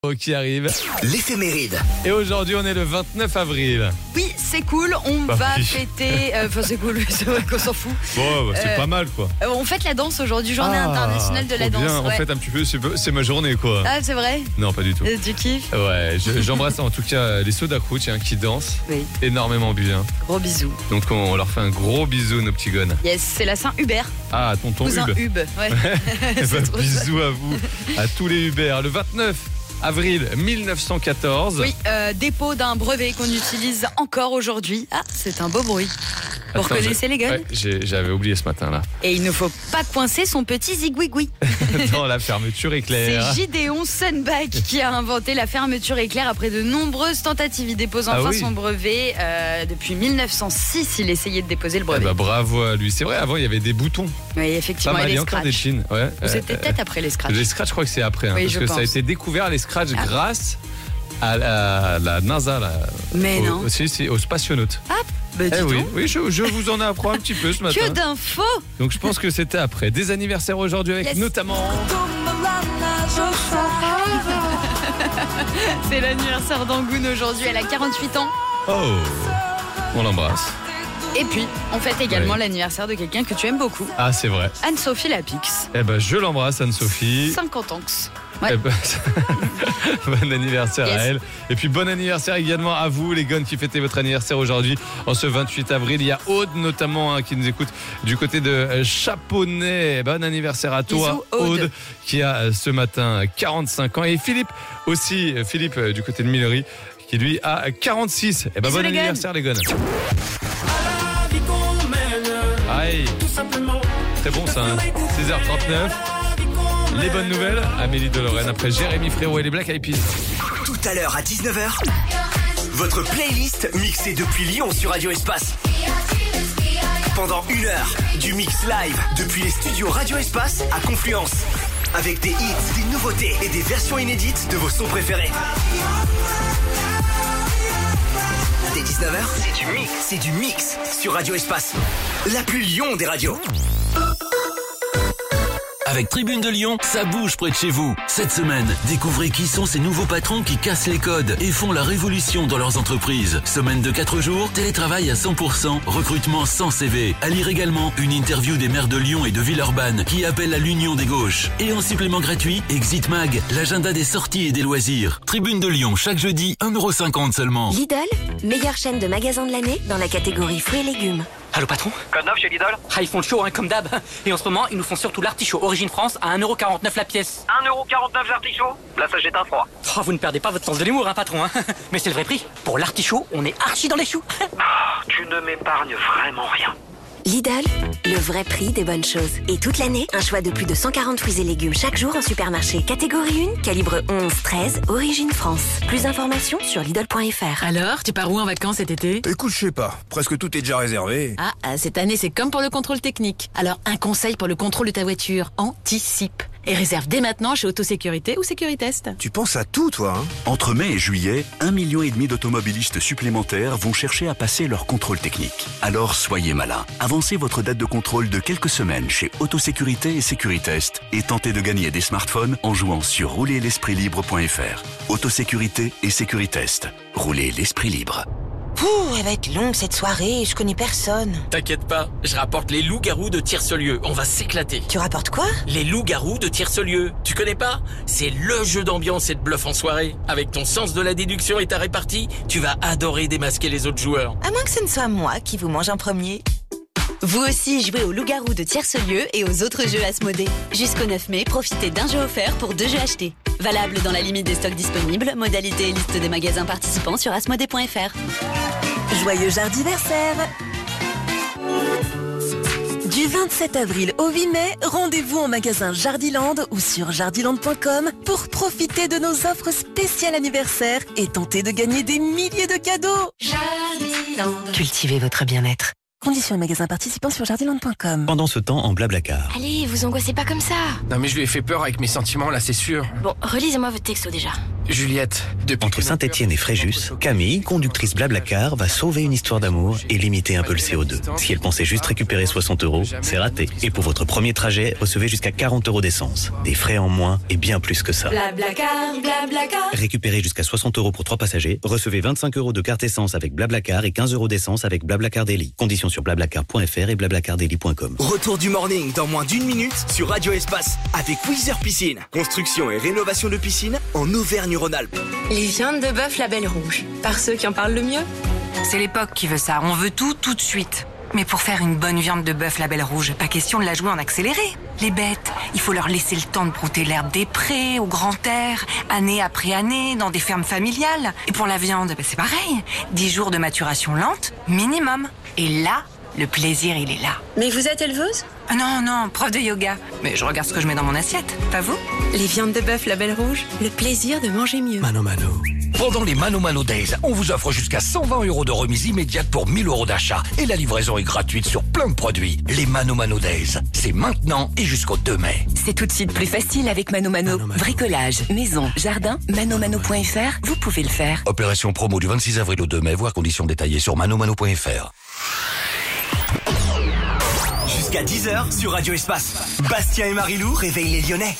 Qui arrive. L'éphéméride. Et aujourd'hui, on est le 29 avril. Oui, c'est cool, on va oui. fêter... Enfin, c'est cool, c'est vrai qu'on s'en fout. Bon, c'est pas mal, quoi. On fête la danse aujourd'hui, journée internationale de la trop danse. bien. En Ouais. fait, un petit peu, c'est ma journée, quoi. Ah, c'est vrai? Non, pas du tout. Tu kiffes? Ouais, j'embrasse en tout cas les Soda Crew, qui dansent Oui. énormément bien. Gros bisous. Donc, on leur fait un gros bisou, nos petits gones. Yes, c'est la Saint-Hubert. Ah, tonton Cousin Hub. Hub. Ouais. Eh ben, trop bisous à vous, à tous les Hubert. Le 29 avril 1914. Oui, dépôt d'un brevet qu'on utilise encore aujourd'hui. Ah, c'est un beau bruit. Vous Attends, reconnaissez les gars? Ouais, j'avais oublié ce matin-là. Et il ne faut pas coincer son petit zigouigoui. Dans la fermeture éclair. C'est Gideon Sunbach qui a inventé la fermeture éclair après de nombreuses tentatives. Il dépose Ah enfin oui. son brevet. Depuis 1906, il essayait de déposer le Eh brevet. ben, bravo à lui. C'est vrai, avant, il y avait des boutons. Oui, Pas effectivement, mal, et il y les a encore des scratchs. chines. Ouais. Ou c'était peut-être après les scratchs. Les scratchs, je crois que c'est après. Oui, parce je que ça a pense. été découvert, les scratchs, grâce à la NASA. Mais non. Aux spationautes. Bah, dis Eh oui, donc. oui, je vous en apprends un petit peu ce matin. Que d'infos! Donc je pense que c'était après. Des anniversaires aujourd'hui avec Yes. notamment... C'est l'anniversaire d'Angoune aujourd'hui, elle a 48 ans. Oh, on l'embrasse. Et puis, on fête également Ouais. l'anniversaire de quelqu'un que tu aimes beaucoup, Ah, c'est vrai. Anne-Sophie Lapix. Eh ben, je l'embrasse, Anne-Sophie. 50 ans. Ouais. Eh ben, bon anniversaire Yes. à elle. Et puis bon anniversaire également à vous, les gones qui fêtez votre anniversaire aujourd'hui. En ce 28 avril, il y a Aude notamment qui nous écoute du côté de Chaponnet. Bon anniversaire à toi, Bisous, Aude. qui a ce matin 45 ans. Et Philippe aussi, Philippe du côté de Millery, qui lui a 46. Eh ben, Bisous, bon les gones. anniversaire les gones. Aïe, très bon ça, hein. 6h39. Les bonnes nouvelles, Amélie de Lorraine après Jérémy Frérot et les Black Eyed Peas. Tout à l'heure à 19h, votre playlist mixée depuis Lyon sur Radio Espace. Pendant 1 heure, du mix live depuis les studios Radio Espace à Confluence. Avec des hits, des nouveautés et des versions inédites de vos sons préférés. Dès 19h, c'est du mix sur Radio Espace. La plus Lyon des radios. Avec Tribune de Lyon, ça bouge près de chez vous. Cette semaine, découvrez qui sont ces nouveaux patrons qui cassent les codes et font la révolution dans leurs entreprises. Semaine de 4 jours, télétravail à 100%, recrutement sans CV. À lire également une interview des maires de Lyon et de Villeurbanne qui appellent à l'union des gauches. Et en supplément gratuit, Exit Mag, l'agenda des sorties et des loisirs. Tribune de Lyon, chaque jeudi, 1,50€ seulement. Lidl, meilleure chaîne de magasins de l'année dans la catégorie fruits et légumes. Allô patron? Code 9 chez Lidl. Ah, ils font le show comme d'hab. Et en ce moment, ils nous font surtout l'artichaut Origine France à 1,49€ la pièce. 1,49€ l'artichaut. Là, ça jette un froid. Oh, vous ne perdez pas votre sens de l'humour, patron. Mais c'est le vrai prix. Pour l'artichaut, on est archi dans les choux. Tu ne m'épargnes vraiment rien. Lidl, le vrai prix des bonnes choses. Et toute l'année, un choix de plus de 140 fruits et légumes chaque jour en supermarché. Catégorie 1, calibre 11-13, Origine France. Plus d'informations sur Lidl.fr. Alors, tu pars où en vacances cet été? Écoute, je sais pas. Presque tout est déjà réservé. Cette année, c'est comme pour le contrôle technique. Alors, un conseil pour le contrôle de ta voiture. Anticipe. Et réserve dès maintenant chez Autosécurité ou Sécuritest. Tu penses à tout, toi, hein? Entre mai et juillet, 1,5 million d'automobilistes supplémentaires vont chercher à passer leur contrôle technique. Alors soyez malin. Avancez votre date de contrôle de quelques semaines chez Autosécurité et Sécuritest et tentez de gagner des smartphones en jouant sur roulerl'espritlibre.fr. Autosécurité et Sécuritest. Roulez l'esprit libre. Pouh, elle va être longue cette soirée, je connais personne. T'inquiète pas, je rapporte les loups-garous de Tire-ce-Lieu. On va s'éclater. Tu rapportes quoi? Les loups-garous de Tire-ce-Lieu. Tu connais pas? C'est le jeu d'ambiance et de bluff en soirée. Avec ton sens de la déduction et ta répartie, tu vas adorer démasquer les autres joueurs. À moins que ce ne soit moi qui vous mange en premier. Vous aussi jouez au loup-garou de Tierce-Lieu et aux autres jeux Asmodée. Jusqu'au 9 mai, profitez d'un jeu offert pour 2 jeux achetés. Valable dans la limite des stocks disponibles. Modalité et liste des magasins participants sur asmodée.fr. Joyeux jardiversaire! Du 27 avril au 8 mai, rendez-vous en magasin Jardiland ou sur jardiland.com pour profiter de nos offres spéciales anniversaire et tenter de gagner des milliers de cadeaux. Cultivez votre bien-être. Conditions et magasins participants sur jardiland.com. Pendant ce temps, en Blablacar. Allez, vous angoissez pas comme ça. Non mais je lui ai fait peur avec mes sentiments là, c'est sûr. Bon, relisez-moi votre texto déjà. Juliette, Entre Saint-Étienne et Fréjus, Camille, conductrice Blablacar, va sauver une histoire d'amour et limiter un peu le CO2. Si elle pensait juste récupérer 60 €, c'est raté. Et pour votre premier trajet, recevez jusqu'à 40 € d'essence. Des frais en moins et bien plus que ça. Blablacar, Blablacar. Récupérez jusqu'à 60 € pour 3 passagers. Recevez 25 € de carte essence avec Blablacar et 15 € d'essence avec Blablacar Daily. Conditions sur blablacar.fr et blablacardaily.com. Retour du morning dans moins d'1 minute sur Radio Espace avec Wizard Piscine. Construction et rénovation de piscine en Auvergne-Rhône-Alpes. Les viandes de bœuf Label Rouge, par ceux qui en parlent le mieux. C'est l'époque qui veut ça, on veut tout de suite. Mais pour faire une bonne viande de bœuf Label Rouge, pas question de la jouer en accéléré. Les bêtes, il faut leur laisser le temps de brouter l'herbe des prés, au grand air, année après année, dans des fermes familiales. Et pour la viande, c'est pareil, 10 jours de maturation lente, minimum. Et là, le plaisir, il est là. Mais vous êtes éleveuse ? Non, prof de yoga. Mais je regarde ce que je mets dans mon assiette, pas vous ? Les viandes de bœuf Label Rouge, le plaisir de manger mieux. Mano Mano. Pendant les Mano Mano Days, on vous offre jusqu'à 120 € de remise immédiate pour 1000 € d'achat. Et la livraison est gratuite sur plein de produits. Les Mano Mano Days, c'est maintenant et jusqu'au 2 mai. C'est tout de suite plus facile avec Mano Mano. Bricolage, maison, jardin, manomano.fr, vous pouvez le faire. Opération promo du 26 avril au 2 mai, voir conditions détaillées sur manomano.fr. Jusqu'à 10h sur Radio Espace. Bastien et Marilou réveillent les Lyonnais.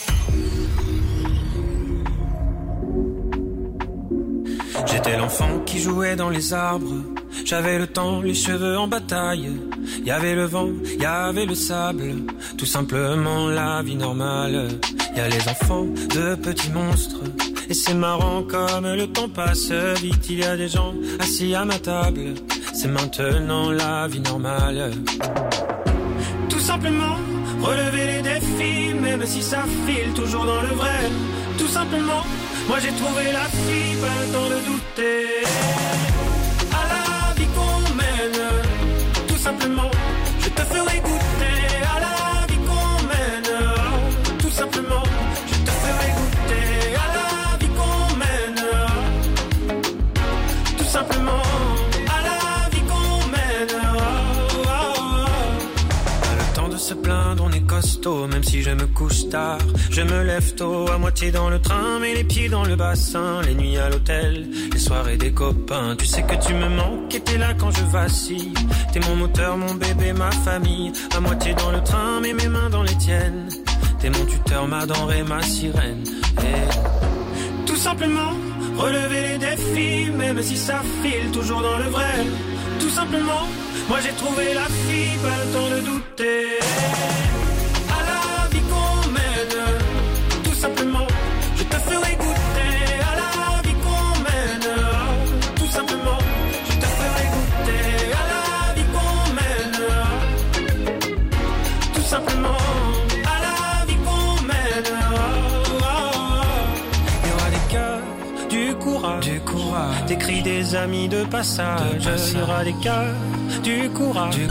J'étais l'enfant qui jouait dans les arbres. J'avais le temps, les cheveux en bataille. Il y avait le vent, il y avait le sable. Tout simplement la vie normale. Il y a les enfants de petits monstres. Et c'est marrant comme le temps passe vite. Il y a des gens assis à ma table. C'est maintenant la vie normale. Tout simplement, relever les défis, même si ça file toujours dans le vrai. Tout simplement, moi j'ai trouvé la fille, pas le temps de douter. À la vie qu'on mène, tout simplement, je te ferai goûter. À la vie qu'on mène, tout simplement, je te ferai goûter. À la vie qu'on mène, tout simplement. Se plaindre, on est costaud, même si je me couche tard. Je me lève tôt, à moitié dans le train, mais les pieds dans le bassin. Les nuits à l'hôtel, les soirées des copains. Tu sais que tu me manques et t'es là quand je vacille. T'es mon moteur, mon bébé, ma famille. À moitié dans le train, mais mes mains dans les tiennes. T'es mon tuteur, ma denrée, ma sirène. Et tout simplement, relever les défis, même si ça file toujours dans le vrai. Tout simplement, moi j'ai trouvé la fille, pas le temps de douter. À la vie qu'on mène, tout simplement, je te ferai goûter. À la vie qu'on mène, tout simplement, je te ferai goûter. À la vie qu'on mène, tout simplement. À la vie qu'on mène, il y aura des cœurs, du courage, des cris des amis de passage. Il y aura des cœurs, du courage.